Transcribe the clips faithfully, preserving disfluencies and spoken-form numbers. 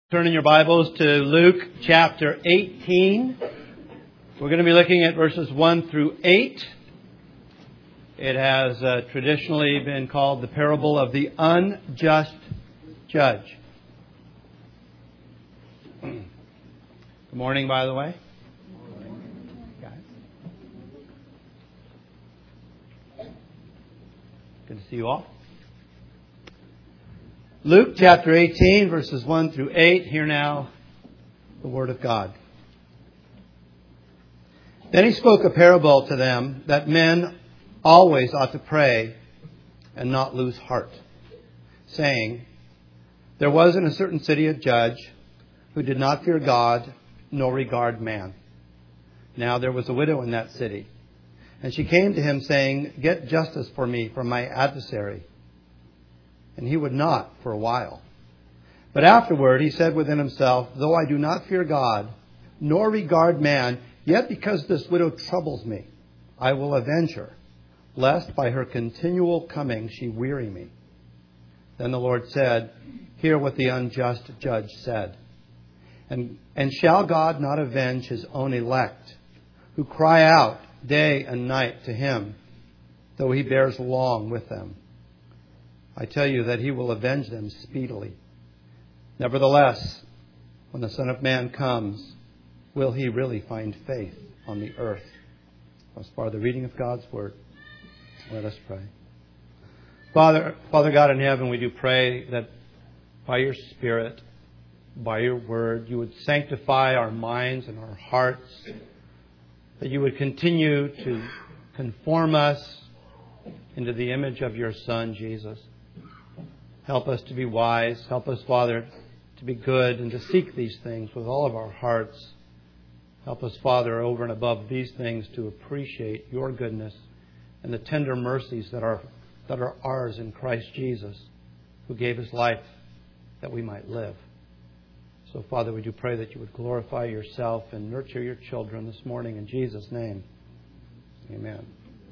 Turn in your Bibles to Luke chapter eighteen. We're going to be looking at verses one through eight. It has uh, traditionally been called the parable of the unjust judge. Good morning, by the way. Guys. Good to see you all. Luke chapter eighteen, verses one through eight. Hear now the word of God. Then he spoke a parable to them that men always ought to pray and not lose heart, saying, there was in a certain city a judge who did not fear God nor regard man. Now there was a widow in that city, and she came to him saying, get justice for me from my adversary. And he would not for a while. But afterward he said within himself, though I do not fear God, nor regard man, yet because this widow troubles me, I will avenge her, lest by her continual coming she weary me. Then the Lord said, hear what the unjust judge said. And, and shall God not avenge his own elect, who cry out day and night to him, though he bears long with them? I tell you that he will avenge them speedily. Nevertheless, when the Son of Man comes, will he really find faith on the earth? As far as the reading of God's Word, let us pray. Father, Father God in heaven, we do pray that by your Spirit, by your Word, you would sanctify our minds and our hearts, that you would continue to conform us into the image of your Son, Jesus. Help us to be wise. Help us, Father, to be good and to seek these things with all of our hearts. Help us, Father, over and above these things to appreciate your goodness and the tender mercies that are that are ours in Christ Jesus, who gave his life that we might live. So, Father, we do pray that you would glorify yourself and nurture your children this morning in Jesus' name. Amen.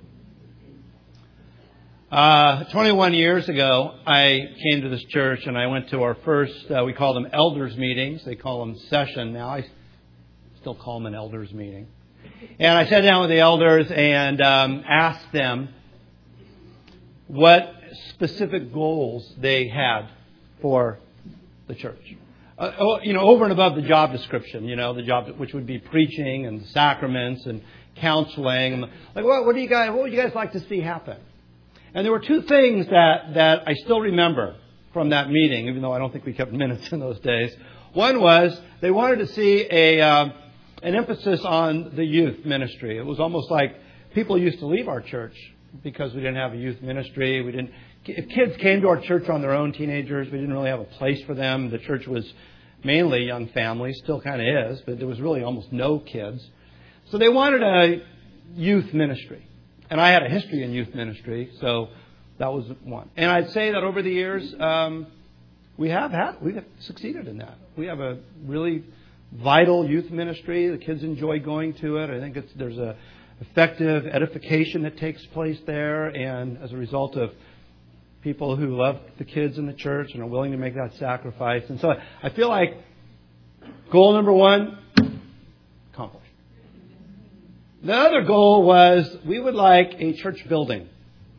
Uh, twenty-one years ago, I came to this church and I went to our first, uh, we call them elders meetings. They call them session now. I still call them an elders meeting. And I sat down with the elders and um, asked them what specific goals they had for the church. Uh, oh, you know, over and above the job description, you know, the job which would be preaching and sacraments and counseling. And like, what, what do you guys, what would you guys like to see happen? And there were two things that, that I still remember from that meeting, even though I don't think we kept minutes in those days. One was they wanted to see a um, an emphasis on the youth ministry. It was almost like people used to leave our church because we didn't have a youth ministry. We didn't. If kids came to our church on their own, teenagers, we didn't really have a place for them. The church was mainly young families, still kind of is, but there was really almost no kids. So they wanted a youth ministry. And I had a history in youth ministry, so that was one. And I'd say that over the years, um, we have had, we have succeeded in that. We have a really vital youth ministry. The kids enjoy going to it. I think it's, there's a effective edification that takes place there. And as a result of people who love the kids in the church and are willing to make that sacrifice. And so I feel like goal number one, accomplished. The other goal was we would like a church building.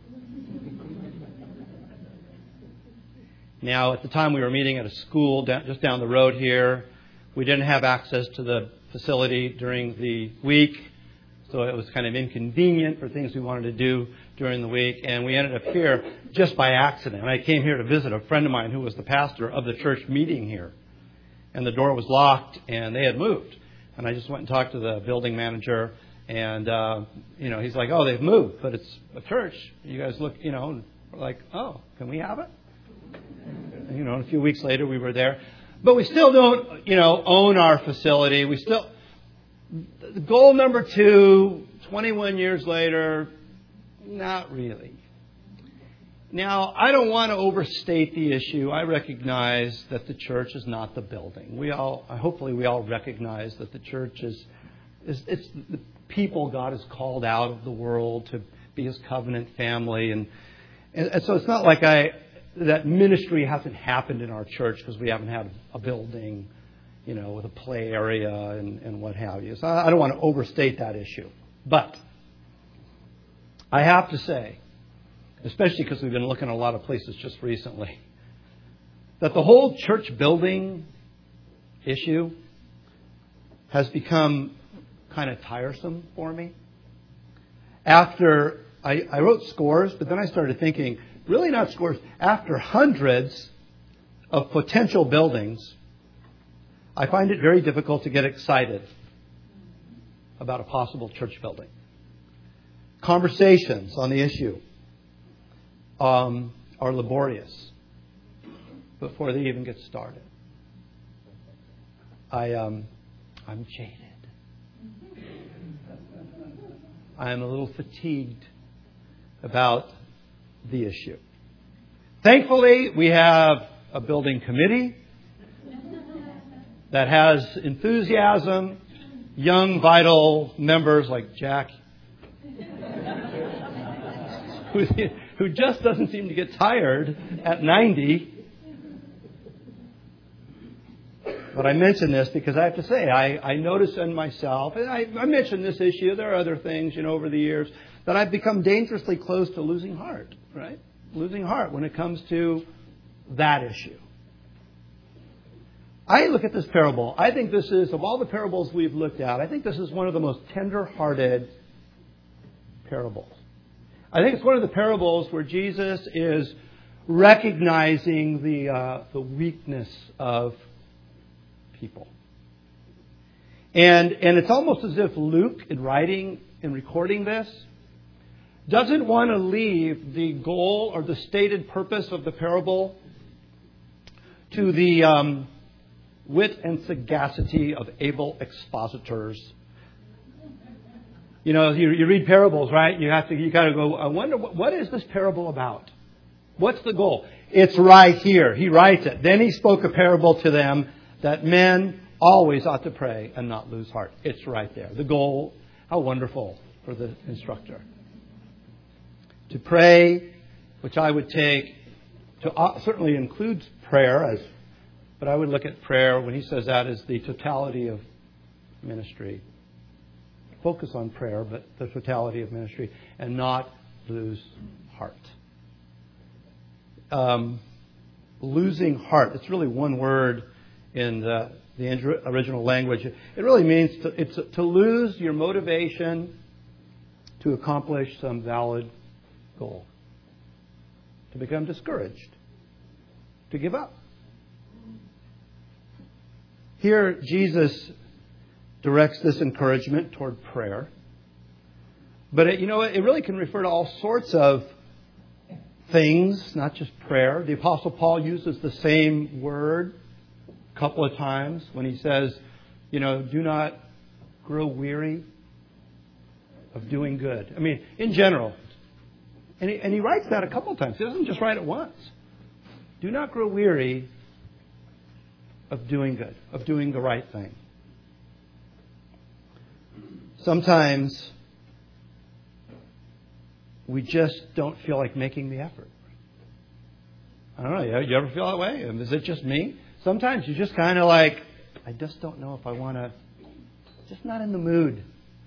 Now, at the time we were meeting at a school just down the road here. We didn't have access to the facility during the week, so it was kind of inconvenient for things we wanted to do during the week. And we ended up here just by accident. I came here to visit a friend of mine who was the pastor of the church meeting here. And the door was locked and they had moved. And I just went and talked to the building manager. And, uh, you know, he's like, oh, they've moved, but it's a church. You guys look, you know, like, oh, can we have it? And, you know, a few weeks later we were there. But we still don't, you know, own our facility. We still, goal number two, twenty-one years later, not really. Now, I don't want to overstate the issue. I recognize that the church is not the building. We all, hopefully we all recognize that the church is, is it's the people God has called out of the world to be his covenant family. And, and, and so it's not like I, that ministry hasn't happened in our church because we haven't had a building, you know, with a play area and, and what have you. So I don't want to overstate that issue. But I have to say, especially because we've been looking at a lot of places just recently, that the whole church building issue has become kind of tiresome for me. After I, I wrote scores, but then I started thinking, really not scores, after hundreds of potential buildings, I find it very difficult to get excited about a possible church building. Conversations on the issue um, are laborious before they even get started. I, um, I'm jaded. I am a little fatigued about the issue. Thankfully, we have a building committee that has enthusiasm, young, vital members like Jack, who, who just doesn't seem to get tired at ninety. But I mention this because I have to say, I, I notice in myself, and I, I mentioned this issue, there are other things, you know, over the years, that I've become dangerously close to losing heart, right? Losing heart when it comes to that issue. I look at this parable. I think this is, of all the parables we've looked at, I think this is one of the most tender-hearted parables. I think it's one of the parables where Jesus is recognizing the uh, the weakness of people. And and it's almost as if Luke, in writing and recording this, doesn't want to leave the goal or the stated purpose of the parable to the um, wit and sagacity of able expositors. You know, you, you read parables, right? You have to, you got to go, I wonder, what, what is this parable about? What's the goal? It's right here. He writes it. Then he spoke a parable to them that men always ought to pray and not lose heart. It's right there. The goal, how wonderful for the instructor. To pray, which I would take to uh, certainly includes prayer, as, but I would look at prayer when he says that as the totality of ministry. Focus on prayer, but the totality of ministry, and not lose heart. Um, losing heart. It's really one word in the, the original language. It really means to, it's to lose your motivation to accomplish some valid goal. To become discouraged. To give up. Here, Jesus directs this encouragement toward prayer. But, it, you know, it really can refer to all sorts of things, not just prayer. The Apostle Paul uses the same word a couple of times when he says, you know, do not grow weary of doing good. I mean, in general. And he, and he writes that a couple of times. He doesn't just write it once. Do not grow weary of doing good, of doing the right thing. Sometimes we just don't feel like making the effort. I don't know. You ever feel that way? Is it just me? Sometimes you just kind of like, I just don't know if I want to, just not in the mood.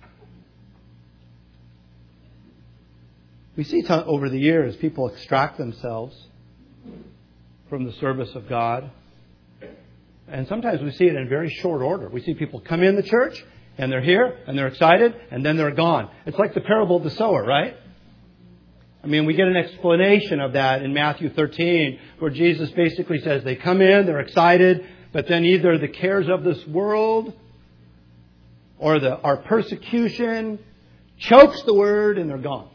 We see t- over the years people extract themselves from the service of God. And sometimes we see it in very short order. We see people come in the church, and they're here, and they're excited, and then they're gone. It's like the parable of the sower, right? I mean, we get an explanation of that in Matthew thirteen, where Jesus basically says they come in, they're excited, but then either the cares of this world or the our persecution chokes the word, and they're gone.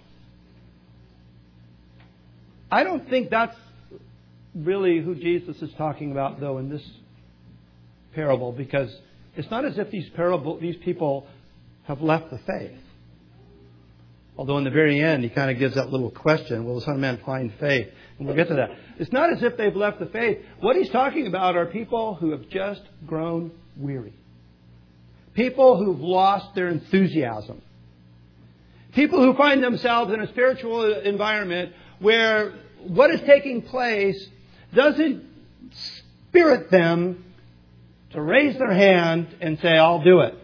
I don't think that's really who Jesus is talking about, though, in this parable, because it's not as if these parable, these people have left the faith. Although in the very end, he kind of gives that little question, will the Son of Man find faith? And we'll get to that. It's not as if they've left the faith. What he's talking about are people who have just grown weary. People who've lost their enthusiasm. People who find themselves in a spiritual environment where what is taking place doesn't spirit them to raise their hand and say, I'll do it.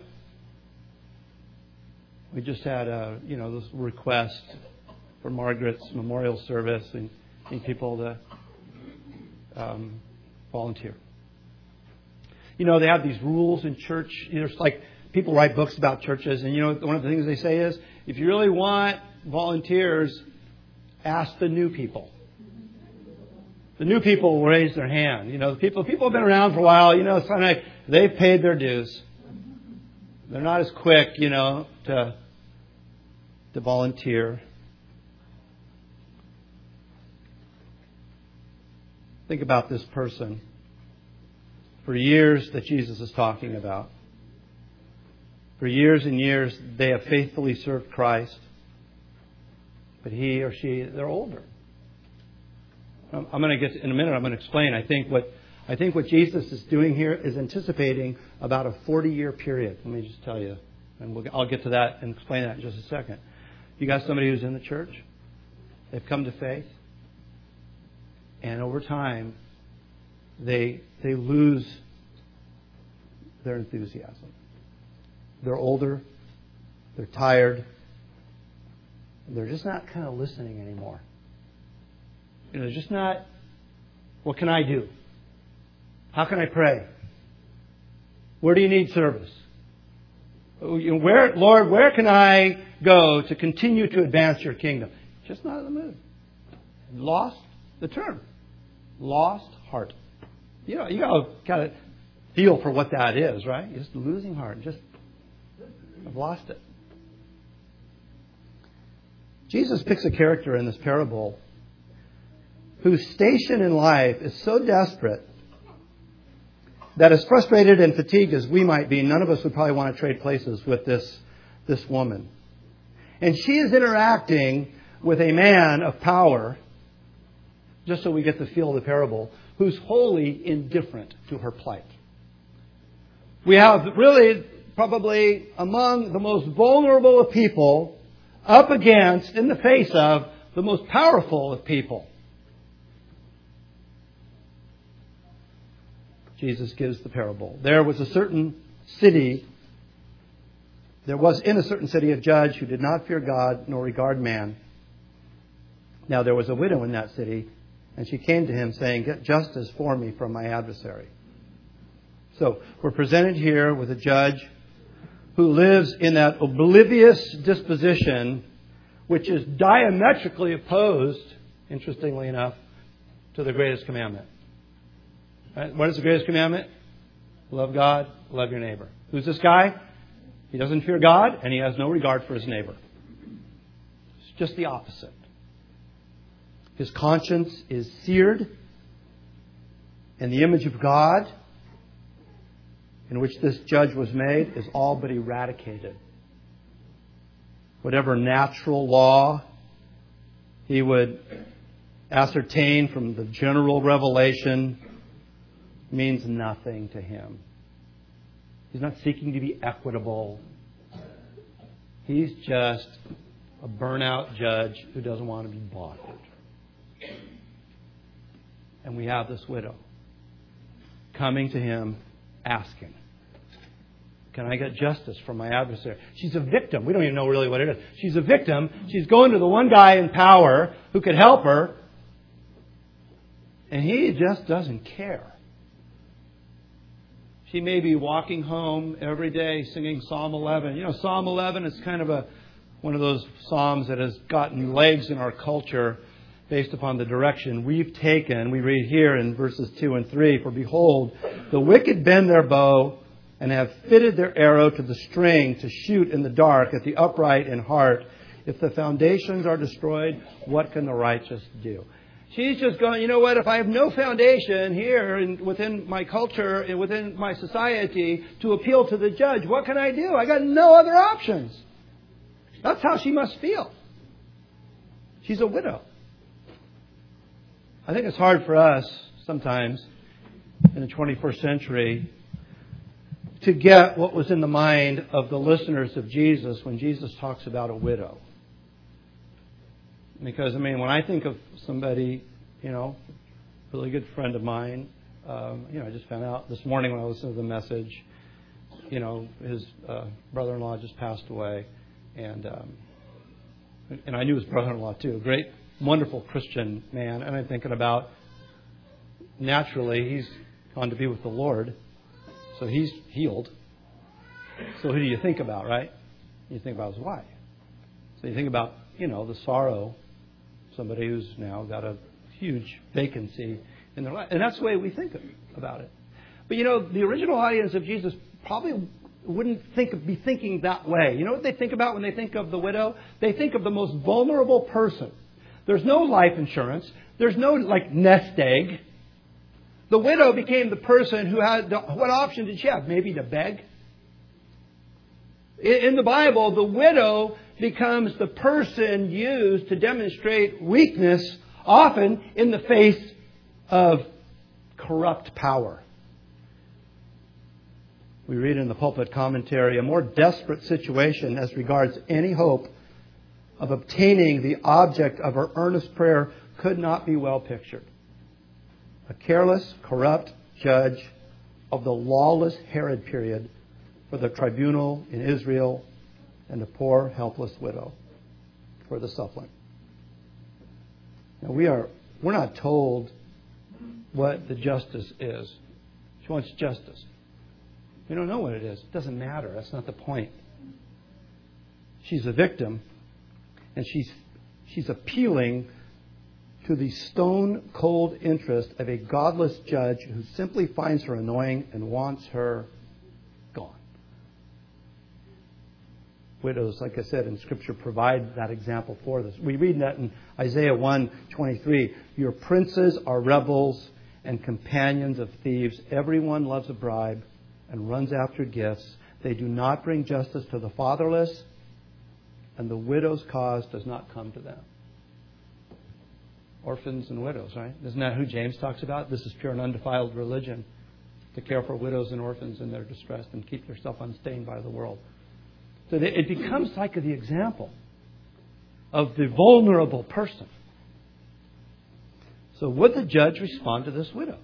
We just had a, you know, this request for Margaret's memorial service and need people to um, volunteer. You know, they have these rules in church. You know, it's like people write books about churches, and you know, one of the things they say is, if you really want volunteers, ask the new people. The new people will raise their hand. You know, the people people have been around for a while. You know, it's kind of like they've paid their dues. They're not as quick, you know, to to volunteer. Think about this person. For years that Jesus is talking about. For years and years, they have faithfully served Christ. But he or she, they're older. I'm going to get to, in a minute. I'm going to explain. I think what I think what Jesus is doing here is anticipating about a forty-year period. Let me just tell you, and we'll, I'll get to that and explain that in just a second. You got somebody who's in the church. They've come to faith, and over time, they they lose their enthusiasm. They're older. They're tired. They're just not kind of listening anymore. You know, they're just not, what can I do? How can I pray? Where do you need service? Where, Lord, where can I go to continue to advance your kingdom? Just not in the mood. Lost the term. Lost heart. You know, you got to kind of feel for what that is, right? Just losing heart. Just, I've lost it. Jesus picks a character in this parable whose station in life is so desperate that as frustrated and fatigued as we might be, none of us would probably want to trade places with this, this woman. And she is interacting with a man of power, just so we get the feel of the parable, who's wholly indifferent to her plight. We have really probably among the most vulnerable of people up against, in the face of, the most powerful of people. Jesus gives the parable. There was a certain city, there was in a certain city a judge who did not fear God nor regard man. Now there was a widow in that city, and she came to him saying, get justice for me from my adversary. So we're presented here with a judge who lives in that oblivious disposition which is diametrically opposed, interestingly enough, to the greatest commandment. Right? What is the greatest commandment? Love God, love your neighbor. Who's this guy? He doesn't fear God and he has no regard for his neighbor. It's just the opposite. His conscience is seared, and the image of God in which this judge was made is all but eradicated. Whatever natural law he would ascertain from the general revelation means nothing to him. He's not seeking to be equitable. He's just a burnout judge who doesn't want to be bothered. And we have this widow coming to him asking, can I get justice from my adversary? She's a victim. We don't even know really what it is. She's a victim. She's going to the one guy in power who could help her. And he just doesn't care. She may be walking home every day singing Psalm eleven. You know, Psalm eleven is kind of a one of those psalms that has gotten legs in our culture based upon the direction we've taken. We read here in verses two and three, for behold, the wicked bend their bow and have fitted their arrow to the string to shoot in the dark at the upright in heart. If the foundations are destroyed, what can the righteous do? She's just going, you know what, if I have no foundation here and within my culture and within my society to appeal to the judge, what can I do? I got no other options. That's how she must feel. She's a widow. I think it's hard for us sometimes in the twenty-first century to get what was in the mind of the listeners of Jesus when Jesus talks about a widow. Because, I mean, when I think of somebody, you know, a really good friend of mine, um, you know, I just found out this morning when I listened to the message, you know, his uh, brother-in-law just passed away. And um, and I knew his brother-in-law, too. A great, wonderful Christian man. And I'm thinking about, naturally, he's gone to be with the Lord. So he's healed. So who do you think about, right? You think about his wife. So you think about, you know, the sorrow. Somebody who's now got a huge vacancy in their life. And that's the way we think about it. But, you know, the original audience of Jesus probably wouldn't think be thinking that way. You know what they think about when they think of the widow? They think of the most vulnerable person. There's no life insurance. There's no, like, nest egg. The widow became the person who had, the, what option did she have? Maybe to beg? In, in the Bible, the widow becomes the person used to demonstrate weakness, often in the face of corrupt power. We read in the pulpit commentary, a more desperate situation as regards any hope of obtaining the object of her earnest prayer could not be well pictured. A careless, corrupt judge of the lawless Herod period for the tribunal in Israel, and a poor, helpless widow for the suppliant. Now we are, we're not told what the justice is. She wants justice. We don't know what it is. It doesn't matter. That's not the point. She's a victim, and she's she's appealing to the stone-cold interest of a godless judge who simply finds her annoying and wants her gone. Widows, like I said, in Scripture provide that example for this. We read that in Isaiah one twenty-three. Your princes are rebels and companions of thieves. Everyone loves a bribe and runs after gifts. They do not bring justice to the fatherless, and the widow's cause does not come to them. Orphans and widows, right? Isn't that who James talks about? This is pure and undefiled religion, to care for widows and orphans in their distress and keep yourself unstained by the world. So it becomes like the example of the vulnerable person. So would the judge respond to this widow?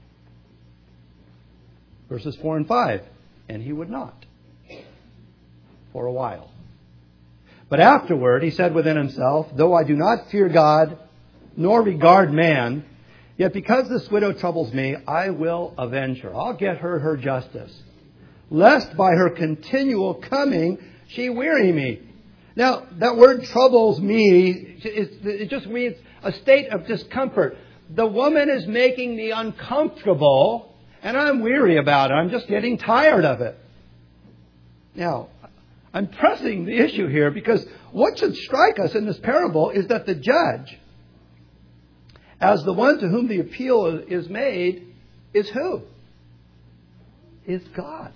Verses four and five. And he would not. For a while. But afterward he said within himself, though I do not fear God, nor regard man, yet because this widow troubles me, I will avenge her. I'll get her her justice, lest by her continual coming she weary me. Now, that word troubles me, it just means a state of discomfort. The woman is making me uncomfortable, and I'm weary about it. I'm just getting tired of it. Now, I'm pressing the issue here because what should strike us in this parable is that the judge, as the one to whom the appeal is made, is who? Is God.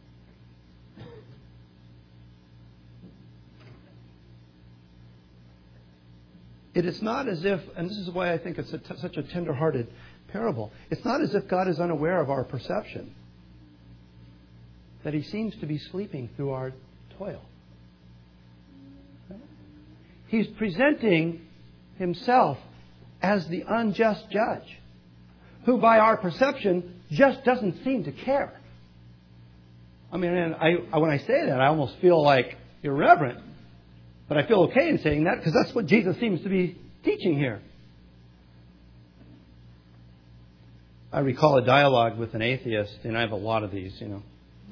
It is not as if, and this is why I think it's a t- such a tender-hearted parable, it's not as if God is unaware of our perception, that He seems to be sleeping through our toil. He's presenting Himself as the unjust judge, who by our perception just doesn't seem to care. I mean, and I, when I say that, I almost feel like irreverent. But I feel okay in saying that because that's what Jesus seems to be teaching here. I recall a dialogue with an atheist, and I have a lot of these, you know.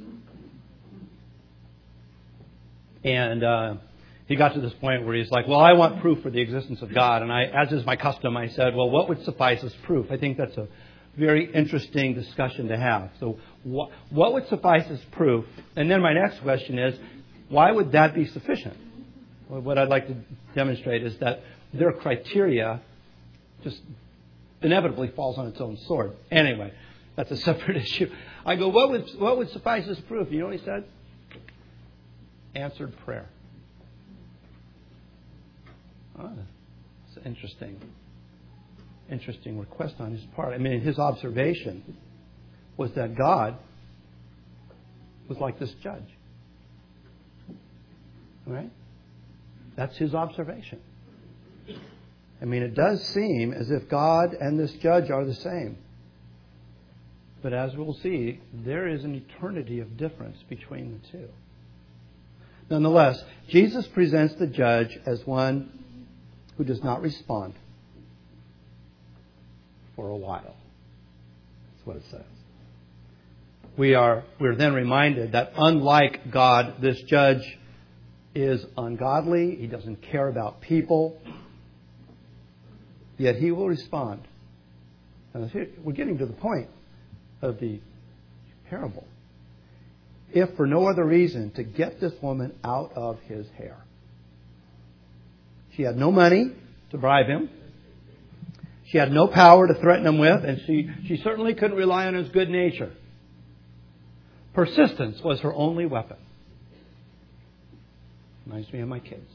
And uh, he got to this point where he's like, well, I want proof for the existence of God. And I, as is my custom, I said, well, what would suffice as proof? I think that's a very interesting discussion to have. So what, what would suffice as proof? And then my next question is, why would that be sufficient? Well, what I'd like to demonstrate is that their criteria just inevitably falls on its own sword. Anyway, that's a separate issue. I go, what would what would suffice as proof? You know what he said? Answered prayer. Oh, it's an interesting, interesting request on his part. I mean, his observation was that God was like this judge. All right? That's his observation. I mean, it does seem as if God and this judge are the same. But as we'll see, there is an eternity of difference between the two. Nonetheless, Jesus presents the judge as one who does not respond for a while. That's what it says. We are we're then reminded that unlike God, this judge is ungodly. He doesn't care about people. Yet he will respond. And we're getting to the point of the parable. If for no other reason, to get this woman out of his hair. She had no money to bribe him. She had no power to threaten him with, and she, she certainly couldn't rely on his good nature. Persistence was her only weapon. Reminds me of my kids.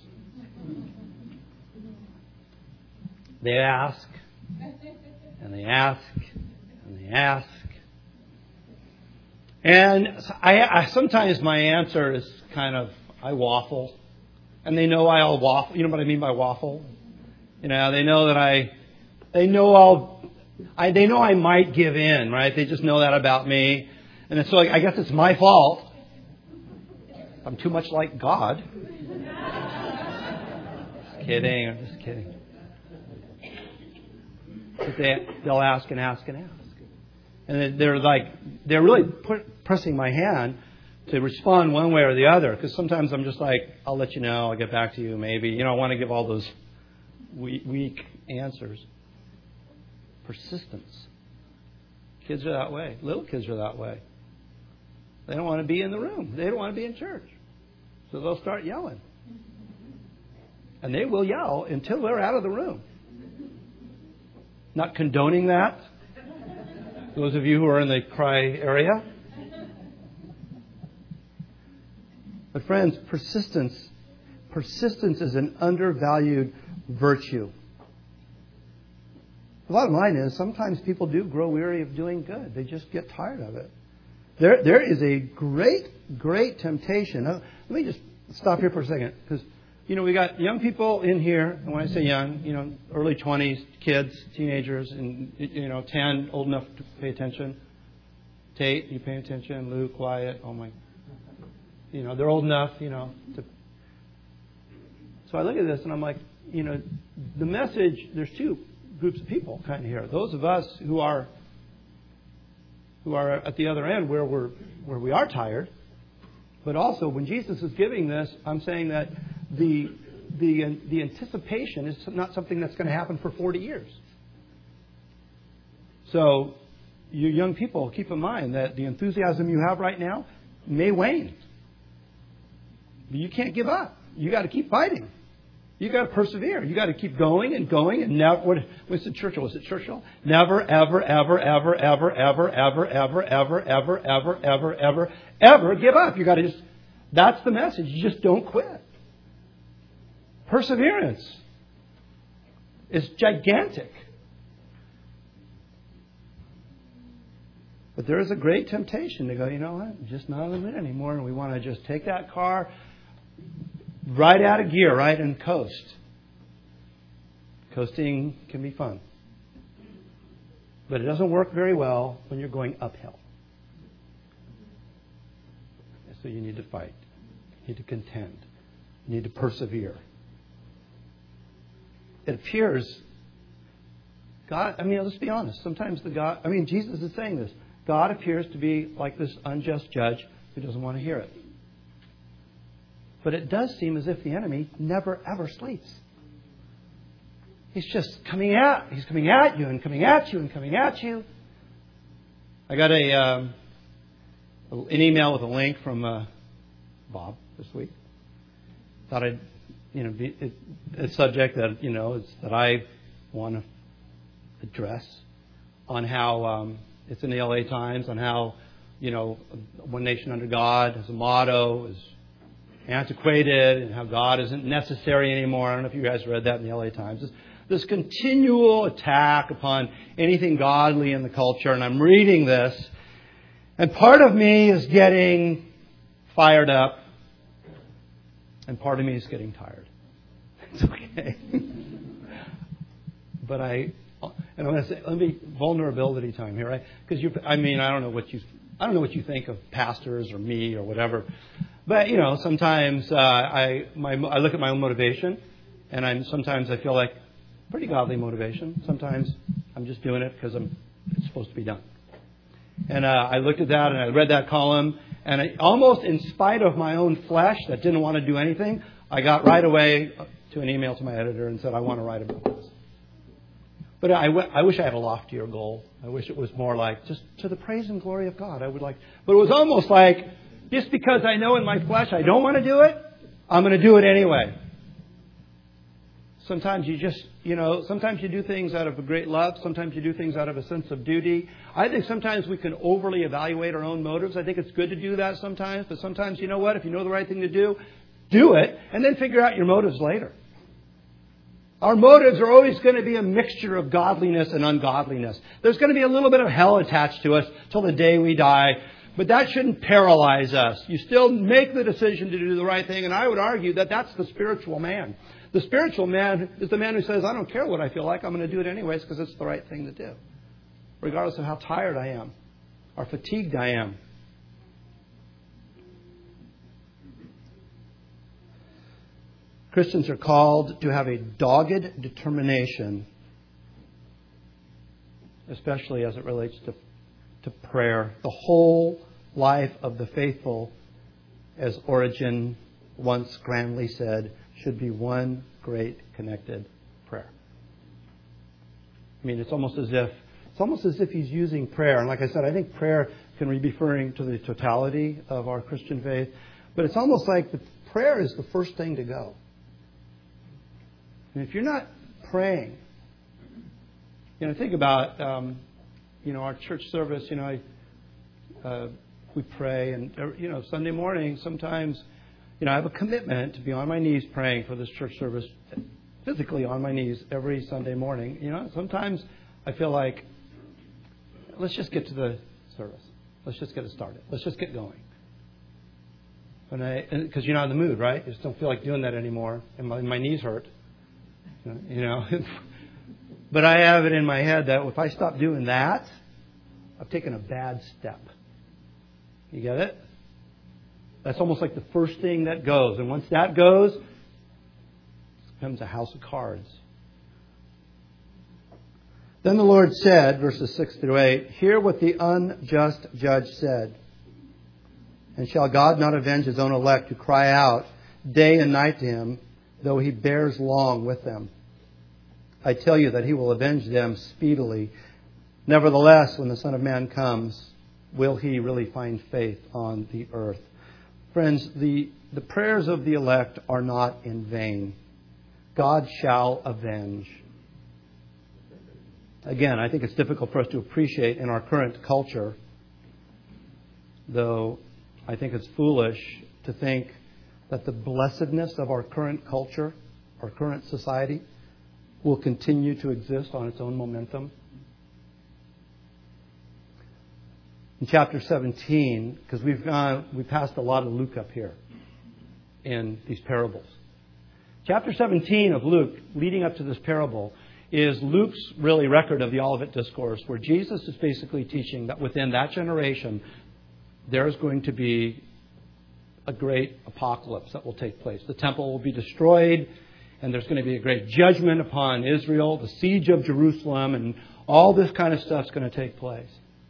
They ask, and they ask, and they ask. And I, I sometimes my answer is kind of, I waffle. And they know I'll waffle. You know what I mean by waffle? You know, they know that I, they know I'll, I, they know I might give in, right? They just know that about me. And so I guess it's my fault. I'm too much like God. Just kidding. I'm just kidding. But they, they'll ask and ask and ask. And they're like, they're really put, pressing my hand to respond one way or the other. Because sometimes I'm just like, I'll let you know, I'll get back to you, maybe. You know, I want to give all those weak, weak answers. Persistence. Kids are that way. Little kids are that way. They don't want to be in the room. They don't want to be in church. So they'll start yelling. And they will yell until they're out of the room. Not condoning that. Those of you who are in the cry area. But friends, persistence, persistence is an undervalued virtue. The bottom line is sometimes people do grow weary of doing good. They just get tired of it. There, there is a great, great temptation. Now, let me just stop here for a second, because you know we got young people in here, and when I say young, you know, early twenties, kids, teenagers, and you know, ten, old enough to pay attention. Tate, you paying attention? Luke, Wyatt, oh my, you know, they're old enough, you know. To... So I look at this and I'm like, you know, the message. There's two groups of people kind of here. Those of us who are who are at the other end where we're where we are tired. But also when Jesus is giving this, I'm saying that the the the anticipation is not something that's going to happen for forty years. So you young people, keep in mind that the enthusiasm you have right now may wane. But you can't give up. You got to keep fighting. You got to persevere. You got to keep going and going. And never. What Winston Churchill was it Churchill? Never, ever, ever, ever, ever, ever, ever, ever, ever, ever, ever, ever, ever, ever give up. You got to just. That's the message. You just don't quit. Perseverance is gigantic. But there is a great temptation to go, you know what? I'm just not in it anymore. And we want to just take that car right out of gear, right, and coast. Coasting can be fun. But it doesn't work very well when you're going uphill. So you need to fight. You need to contend. You need to persevere. It appears, God, I mean, let's be honest. Sometimes the God, I mean, Jesus is saying this. God appears to be like this unjust judge who doesn't want to hear it. But it does seem as if the enemy never, ever sleeps. He's just coming at, he's coming at you and coming at you and coming at you. I got a um, an email with a link from uh, Bob this week. Thought I'd, you know, be it, a subject that you know is that I want to address on how um, it's in the L A Times on how you know one nation under God as a motto is antiquated and how God isn't necessary anymore. I don't know if you guys read that in the L A Times. This, this continual attack upon anything godly in the culture. And I'm reading this. And part of me is getting fired up. And part of me is getting tired. It's okay. but I, and I'm going to say, let me, vulnerability time here, right? Because you, I mean, I don't know what you, I don't know what you think of pastors or me or whatever, but you know, sometimes uh, I, my, I look at my own motivation, and I'm sometimes I feel like pretty godly motivation. Sometimes I'm just doing it because I'm it's supposed to be done. And uh, I looked at that and I read that column, and I, almost in spite of my own flesh that didn't want to do anything, I got right away to an email to my editor and said, I want to write about this. But I, w- I wish I had a loftier goal. I wish it was more like just to the praise and glory of God. I would like, but it was almost like just because I know in my flesh I don't want to do it, I'm going to do it anyway. Sometimes you just, you know, sometimes you do things out of a great love. Sometimes you do things out of a sense of duty. I think sometimes we can overly evaluate our own motives. I think it's good to do that sometimes. But sometimes, you know what? If you know the right thing to do, do it. And then figure out your motives later. Our motives are always going to be a mixture of godliness and ungodliness. There's going to be a little bit of hell attached to us till the day we die. But that shouldn't paralyze us. You still make the decision to do the right thing. And I would argue that that's the spiritual man. The spiritual man is the man who says, I don't care what I feel like. I'm going to do it anyways because it's the right thing to do. Regardless of how tired I am or fatigued I am. Christians are called to have a dogged determination, especially as it relates to, to prayer. The whole life of the faithful, as Origen once grandly said, should be one great connected prayer. I mean, it's almost as if it's almost as if he's using prayer. And like I said, I think prayer can be referring to the totality of our Christian faith. But it's almost like the prayer is the first thing to go. And if you're not praying, you know, think about, um, you know, our church service. You know, I, uh, we pray, and you know, Sunday morning sometimes. You know, I have a commitment to be on my knees praying for this church service, physically on my knees every Sunday morning. You know, sometimes I feel like, let's just get to the service. Let's just get it started. Let's just get going. And I, because you're not in the mood, right? You just don't feel like doing that anymore, and my, my knees hurt. You know, but I have it in my head that if I stop doing that, I've taken a bad step. You get it? That's almost like the first thing that goes. And once that goes, it becomes a house of cards. Then the Lord said, verses six through eight, hear what the unjust judge said. And shall God not avenge his own elect who cry out day and night to him, though he bears long with them? I tell you that he will avenge them speedily. Nevertheless, when the Son of Man comes, will he really find faith on the earth? Friends, the, the prayers of the elect are not in vain. God shall avenge. Again, I think it's difficult for us to appreciate in our current culture, though I think it's foolish to think that the blessedness of our current culture, our current society, will continue to exist on its own momentum. In chapter seventeen, because we've gone, we passed a lot of Luke up here in these parables. Chapter seventeen of Luke, leading up to this parable, is Luke's really record of the Olivet Discourse, where Jesus is basically teaching that within that generation, there's going to be a great apocalypse that will take place. The temple will be destroyed, and there's going to be a great judgment upon Israel, the siege of Jerusalem, and all this kind of stuff's going to take place.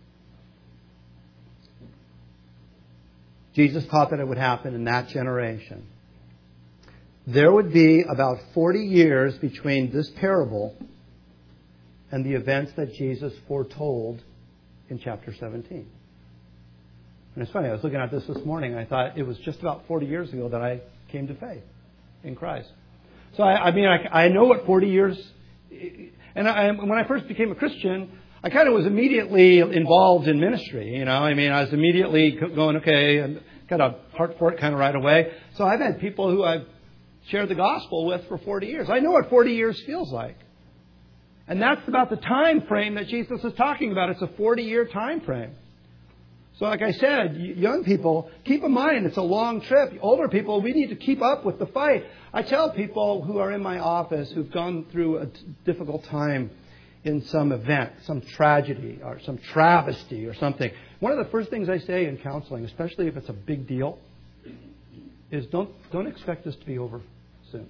Jesus taught that it would happen in that generation. There would be about forty years between this parable and the events that Jesus foretold in chapter seventeen. And it's funny, I was looking at this this morning, and I thought it was just about forty years ago that I came to faith in Christ. So, I, I mean, I, I know what forty years... And I, when I first became a Christian, I kind of was immediately involved in ministry. You know, I mean, I was immediately going, okay, and got a heart for it kind of right away. So I've had people who I've shared the gospel with for forty years. I know what forty years feels like. And that's about the time frame that Jesus is talking about. It's a forty-year time frame. So like I said, young people, keep in mind it's a long trip. Older people, we need to keep up with the fight. I tell people who are in my office who've gone through a difficult time in some event, some tragedy or some travesty or something. One of the first things I say in counseling, especially if it's a big deal, is don't don't expect this to be over soon.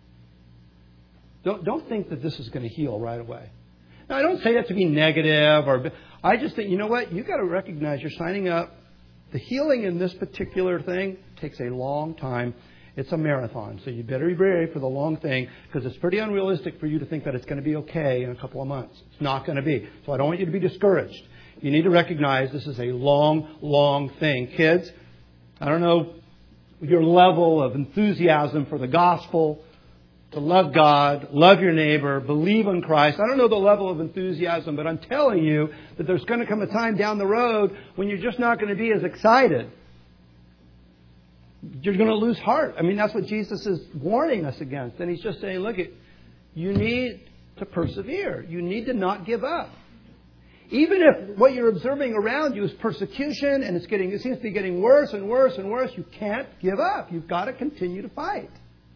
Don't don't think that this is going to heal right away. Now, I don't say that to be negative, or I just think, you know what? You've got to recognize you're signing up. The healing in this particular thing takes a long time. It's a marathon, so you better be ready for the long thing, because it's pretty unrealistic for you to think that it's going to be okay in a couple of months. It's not going to be. So I don't want you to be discouraged. You need to recognize this is a long, long thing. Kids, I don't know your level of enthusiasm for the gospel, to love God, love your neighbor, believe in Christ. I don't know the level of enthusiasm, but I'm telling you that there's going to come a time down the road when you're just not going to be as excited. You're going to lose heart. I mean, that's what Jesus is warning us against. And He's just saying, look, you need to persevere. You need to not give up. Even if what you're observing around you is persecution and it's getting, it seems to be getting worse and worse and worse, you can't give up. You've got to continue to fight.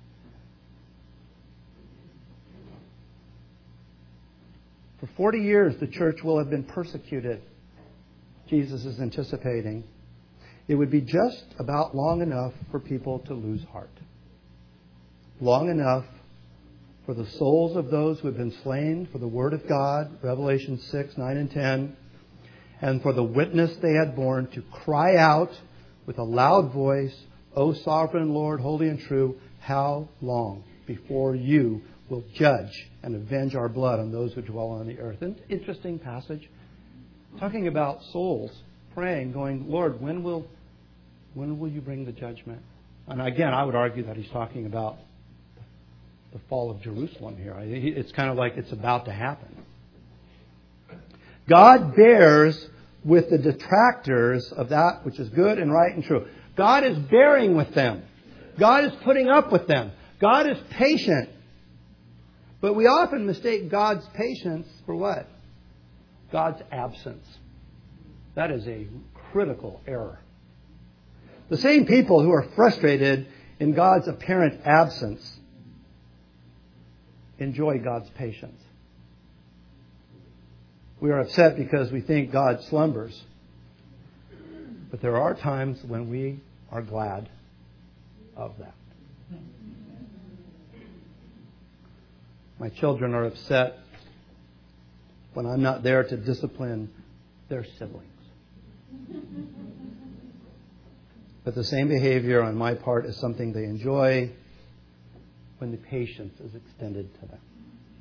For forty years, the church will have been persecuted. Jesus is anticipating. It would be just about long enough for people to lose heart. Long enough for the souls of those who have been slain for the Word of God, Revelation six, nine, and ten, and for the witness they had borne to cry out with a loud voice, O sovereign Lord, holy and true, how long before you will judge and avenge our blood on those who dwell on the earth? An interesting passage. Talking about souls praying, going, Lord, when will when will you bring the judgment? And again, I would argue that he's talking about the fall of Jerusalem here. It's kind of like it's about to happen. God bears with the detractors of that which is good and right and true. God is bearing with them. God is putting up with them. God is patient. But we often mistake God's patience for what? God's absence. That is a critical error. The same people who are frustrated in God's apparent absence enjoy God's patience. We are upset because we think God slumbers. But there are times when we are glad of that. My children are upset when I'm not there to discipline their siblings. But the same behavior on my part is something they enjoy when the patience is extended to them.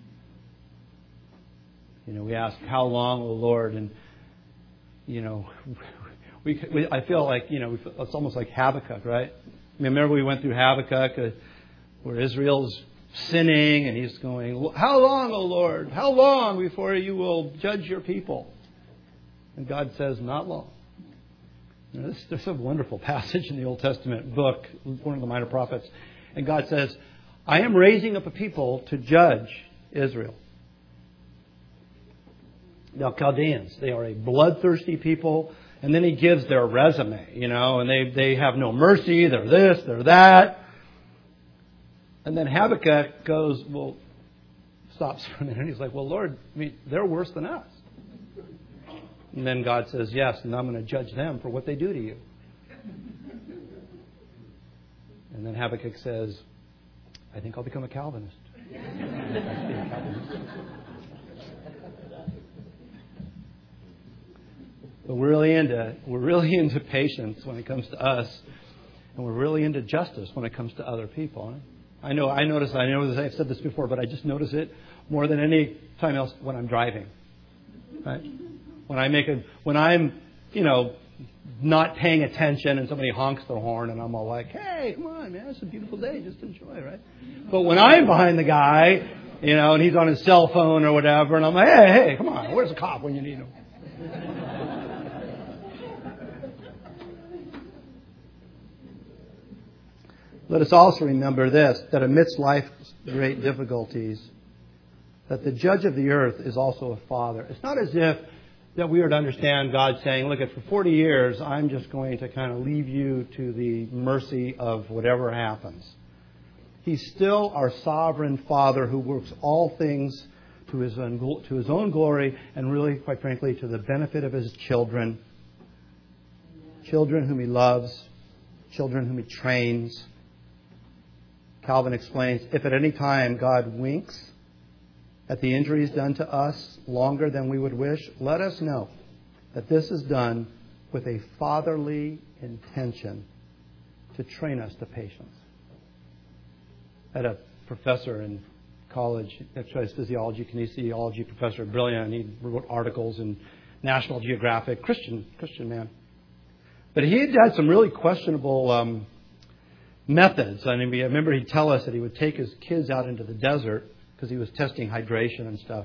You know, we ask, how long, O Lord? And, you know, we, we I feel like, you know, we feel, it's almost like Habakkuk, right? I mean, remember we went through Habakkuk uh, where Israel's sinning and he's going, how long, O Lord? How long before you will judge your people? And God says, not long. You know, this, there's a wonderful passage in the Old Testament book, one of the minor prophets. And God says, I am raising up a people to judge Israel. Now, Chaldeans, they are a bloodthirsty people. And then he gives their resume, you know, and they, they have no mercy. They're this, they're that. And then Habakkuk goes, well, stops for a minute. He's like, well, Lord, I mean, they're worse than us. And then God says, yes, and I'm going to judge them for what they do to you. And then Habakkuk says, I think I'll become a Calvinist. But we're really into we're really into patience when it comes to us, and we're really into justice when it comes to other people. I know I notice I know this, I've said this before, but I just notice it more than any time else when I'm driving. Right? When I make a when I'm you know not paying attention and somebody honks their horn and I'm all like, hey, come on, man, it's a beautiful day, just enjoy, right? But when I'm behind the guy, you know, and he's on his cell phone or whatever, and I'm like, hey, hey, come on, where's the cop when you need him? Let us also remember this, that amidst life's great difficulties, that the judge of the earth is also a father. It's not as if that we are to understand God saying, look, for forty years, I'm just going to kind of leave you to the mercy of whatever happens. He's still our sovereign Father who works all things to his own, to his own glory and really, quite frankly, to the benefit of his children. Children whom he loves, children whom he trains. Calvin explains, if at any time God winks at the injuries done to us longer than we would wish, let us know that this is done with a fatherly intention to train us to patience. I had a professor in college, exercise physiology, kinesiology professor, brilliant. He wrote articles in National Geographic, Christian Christian man. But he had had some really questionable um, methods. I mean, I remember he'd tell us that he would take his kids out into the desert because he was testing hydration and stuff.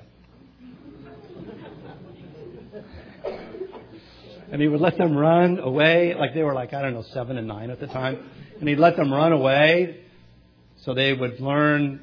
And he would let them run away, like they were like, I don't know, seven and nine at the time. And he'd let them run away so they would learn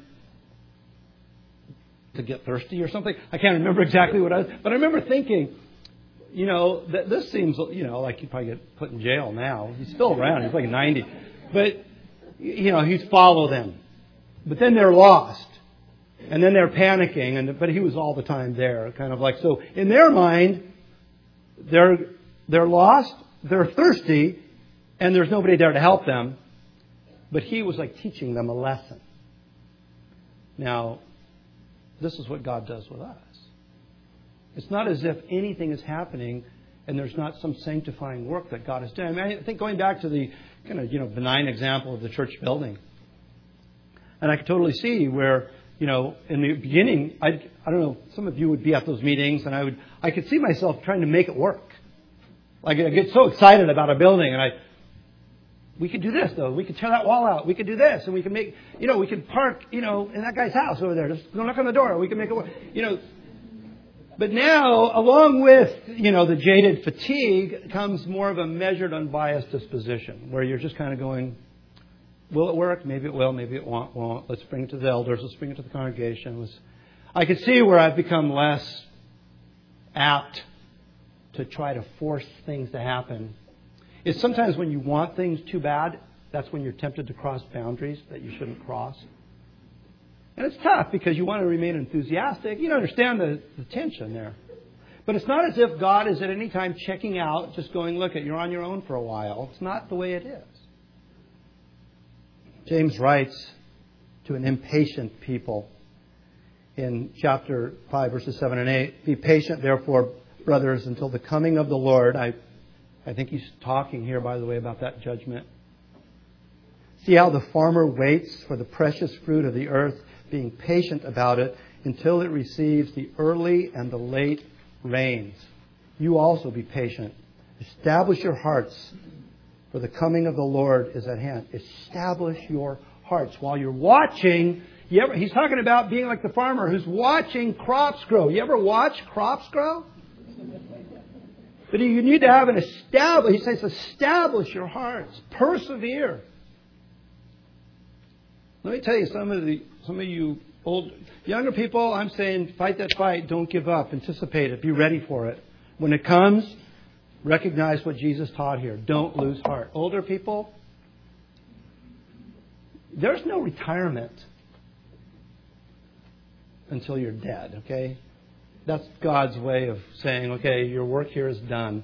to get thirsty or something. I can't remember exactly what I was, but I remember thinking, you know, that this seems, you know, like he'd probably get put in jail now. He's still around. He's like ninety. But, you know, he'd follow them. But then they're lost. And then they're panicking. And but he was all the time there. Kind of like, so in their mind, they're they're lost, they're thirsty, and there's nobody there to help them. But he was like teaching them a lesson. Now, this is what God does with us. It's not as if anything is happening and there's not some sanctifying work that God has done. I mean, I think going back to the kind of, you know, benign example of the church building. And I could totally see where, you know, in the beginning, I I don't know, some of you would be at those meetings and I would, I could see myself trying to make it work. Like I get so excited about a building and I, we could do this though. We could tear that wall out. We could do this and we could make, you know, we could park, you know, in that guy's house over there. Just go knock on the door. We can make it work. You know, but now, along with, you know, the jaded fatigue comes more of a measured, unbiased disposition where you're just kind of going, will it work? Maybe it will. Maybe it won't. won't. Let's bring it to the elders. Let's bring it to the congregation. Let's... I could see where I've become less apt to try to force things to happen. It's sometimes when you want things too bad, that's when you're tempted to cross boundaries that you shouldn't cross. And it's tough because you want to remain enthusiastic. You understand the, the tension there. But it's not as if God is at any time checking out, just going, look, you're on your own for a while. It's not the way it is. James writes to an impatient people in chapter five, verses seven and eight. Be patient, therefore, brothers, until the coming of the Lord. I, I think he's talking here, by the way, about that judgment. See how the farmer waits for the precious fruit of the earth, being patient about it until it receives the early and the late rains. You also be patient. Establish your hearts, for the coming of the Lord is at hand. Establish your hearts. While you're watching, you ever, he's talking about being like the farmer who's watching crops grow. You ever watch crops grow? But you need to have an establish. He says, establish your hearts. Persevere. Let me tell you, some of the some of you old younger people, I'm saying, fight that fight. Don't give up. Anticipate it. Be ready for it. When it comes, recognize what Jesus taught here. Don't lose heart. Older people, there's no retirement until you're dead. Okay, that's God's way of saying, okay, your work here is done.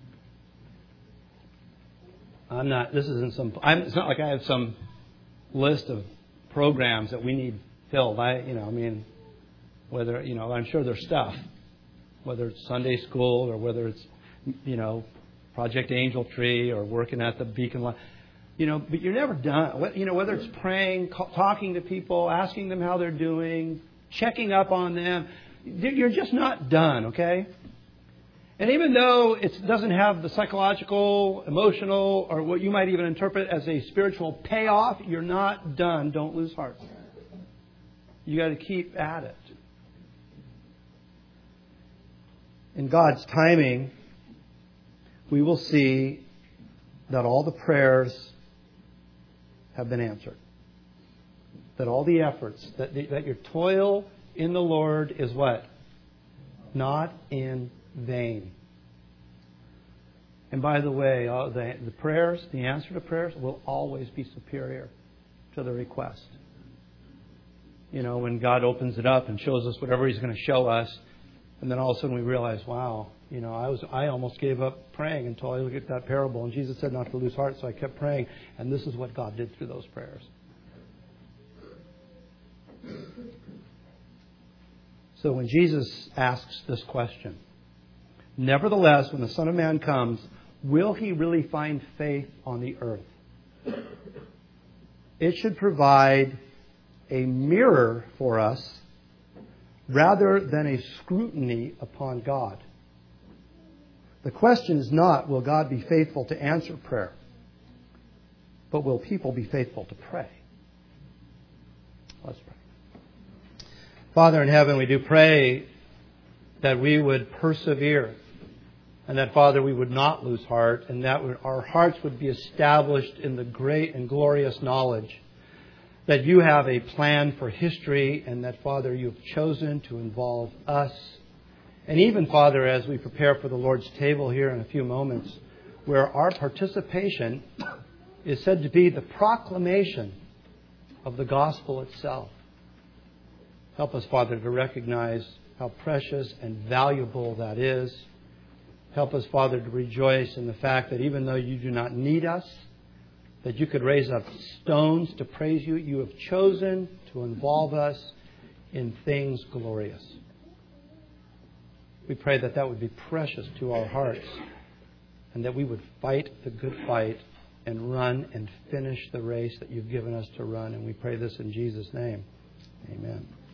I'm not. This isn't some. I'm, it's not like I have some list of programs that we need filled. I, you know, I mean, whether, you know, I'm sure there's stuff, whether it's Sunday school or whether it's, you know, Project Angel Tree or working at the Beacon Line, you know, but you're never done. You know, whether it's praying, talking to people, asking them how they're doing, checking up on them, you're just not done, okay? And even though it doesn't have the psychological, emotional, or what you might even interpret as a spiritual payoff, you're not done. Don't lose heart. You got to keep at it. In God's timing, we will see that all the prayers have been answered. That all the efforts, that, that your toil in the Lord is what? Not in vain. And by the way, all the, the prayers, the answer to prayers will always be superior to the request. You know, when God opens it up and shows us whatever He's going to show us, and then all of a sudden we realize, wow, you know, I was I almost gave up praying until I looked at that parable. And Jesus said not to lose heart, so I kept praying. And this is what God did through those prayers. So when Jesus asks this question, nevertheless, when the Son of Man comes, will He really find faith on the earth? It should provide a mirror for us rather than a scrutiny upon God. The question is not, will God be faithful to answer prayer? But will people be faithful to pray? Let's pray. Father in heaven, we do pray that we would persevere, and that, Father, we would not lose heart, and that our hearts would be established in the great and glorious knowledge that you have a plan for history, and that, Father, you've chosen to involve us. And even, Father, as we prepare for the Lord's table here in a few moments, where our participation is said to be the proclamation of the gospel itself. Help us, Father, to recognize how precious and valuable that is. Help us, Father, to rejoice in the fact that even though you do not need us, that you could raise up stones to praise you, you have chosen to involve us in things glorious. We pray that that would be precious to our hearts, and that we would fight the good fight and run and finish the race that you've given us to run. And we pray this in Jesus' name. Amen.